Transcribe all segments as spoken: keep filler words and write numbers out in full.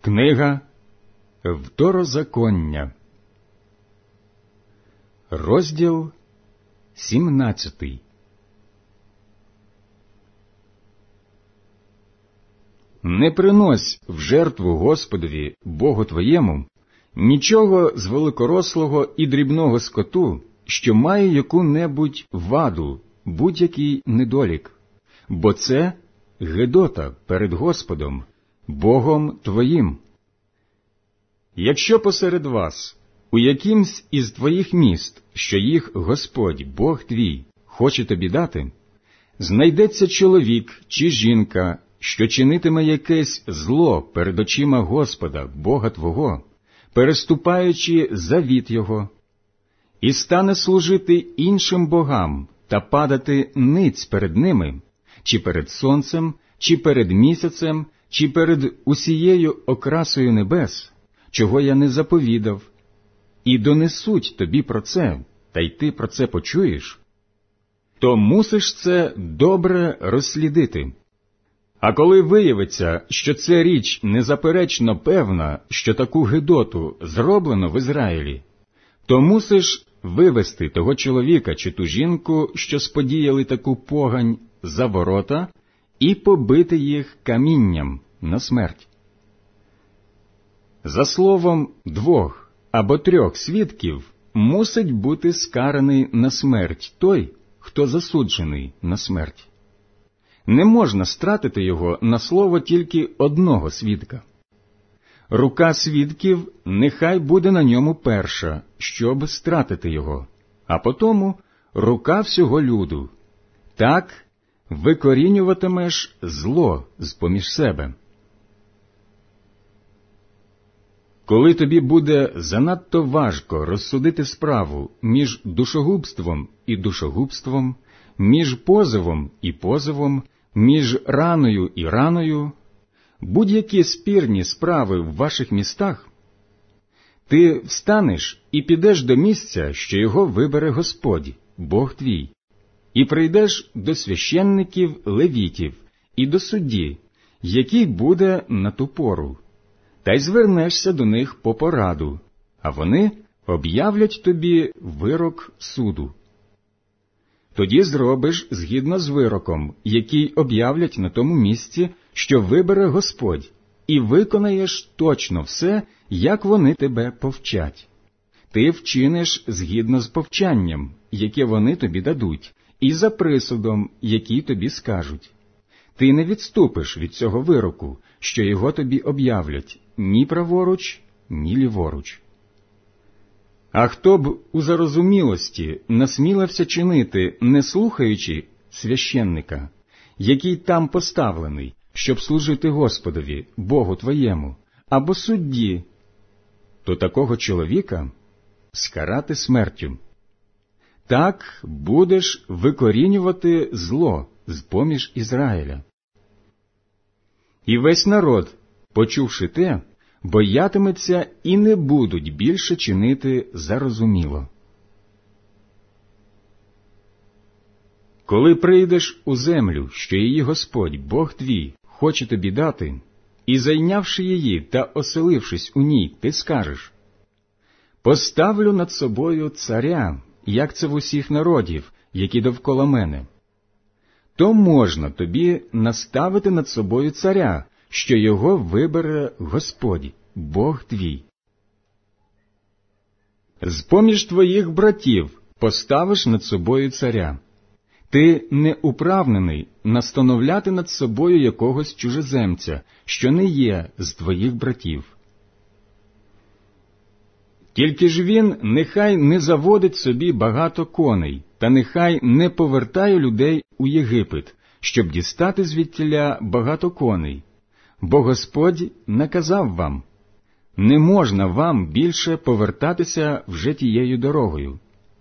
Книга Второзаконня, розділ сімнадцятий. Не принось в жертву Господові, Богу твоєму, нічого з великорослого і дрібного скоту, що має яку-небудь ваду, будь-який недолік, бо це гидота перед Господом, Богом твоїм. Якщо посеред вас, у якимсь із твоїх міст, що їх Господь, Бог твій, хоче тобі дати, знайдеться чоловік чи жінка, що чинитиме якесь зло перед очима Господа, Бога твого, переступаючи завіт Його, і стане служити іншим богам та падати ниць перед ними, чи перед сонцем, чи перед місяцем, чи перед усією окрасою небес, чого я не заповідав, і донесуть тобі про це, та й ти про це почуєш, то мусиш це добре розслідити. А коли виявиться, що ця річ незаперечно певна, що таку гидоту зроблено в Ізраїлі, то мусиш вивести того чоловіка чи ту жінку, що сподіяли таку погань, за ворота і побити їх камінням на смерть. За словом двох або трьох свідків мусить бути скараний на смерть той, хто засуджений на смерть. Не можна стратити його на слово тільки одного свідка. Рука свідків нехай буде на ньому перша, щоб стратити його, а потому рука всього люду. Так викорінюватимеш зло з-поміж себе. Коли тобі буде занадто важко розсудити справу між душогубством і душогубством, між позовом і позовом, між раною і раною, будь-які спірні справи в ваших містах, ти встанеш і підеш до місця, що його вибере Господь, Бог твій, і прийдеш до священників левітів і до судді, який буде на ту пору, та й звернешся до них по пораду, а вони об'являть тобі вирок суду. Тоді зробиш згідно з вироком, який об'являть на тому місці, що вибере Господь, і виконаєш точно все, як вони тебе повчать. Ти вчиниш згідно з повчанням, яке вони тобі дадуть, і за присудом, який тобі скажуть. Ти не відступиш від цього вироку, що його тобі об'являть, ні праворуч, ні ліворуч. А хто б у зарозумілості насмілився чинити, не слухаючи священника, який там поставлений, щоб служити Господові, Богу твоєму, або судді, то такого чоловіка скарати смертю. Так будеш викорінювати зло з-поміж Ізраїля. І весь народ, почувши те, боятиметься і не будуть більше чинити зарозуміло. Коли прийдеш у землю, що її Господь, Бог твій, хоче тобі дати, і зайнявши її та оселившись у ній, ти скажеш: «Поставлю над собою царя, як це в усіх народів, які довкола мене», то можна тобі наставити над собою царя, що його вибере Господь, Бог твій. З-поміж твоїх братів поставиш над собою царя. Ти не управнений настановляти над собою якогось чужеземця, що не є з твоїх братів. Тільки ж він нехай не заводить собі багато коней, та нехай не повертає людей у Єгипет, щоб дістати звідтіля багато коней. Бо Господь наказав вам: не можна вам більше повертатися вже тією дорогою.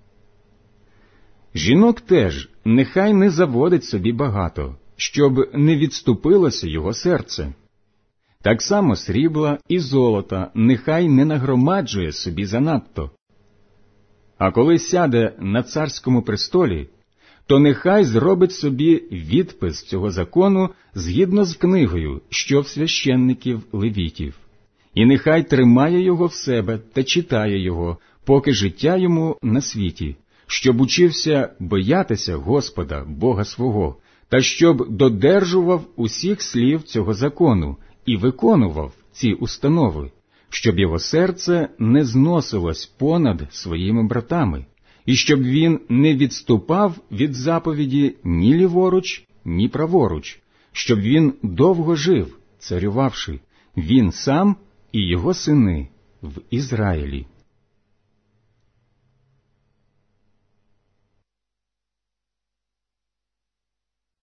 Жінок теж нехай не заводить собі багато, щоб не відступилося його серце. Так само срібла і золота нехай не нагромаджує собі занадто. А коли сяде на царському престолі, то нехай зробить собі відпис цього закону згідно з книгою, що в священників левітів, і нехай тримає його в себе та читає його, поки життя йому на світі, щоб учився боятися Господа, Бога свого, та щоб додержував усіх слів цього закону і виконував ці установи, щоб його серце не зносилось понад своїми братами, і щоб він не відступав від заповіді ні ліворуч, ні праворуч, щоб він довго жив, царювавши, він сам і його сини в Ізраїлі.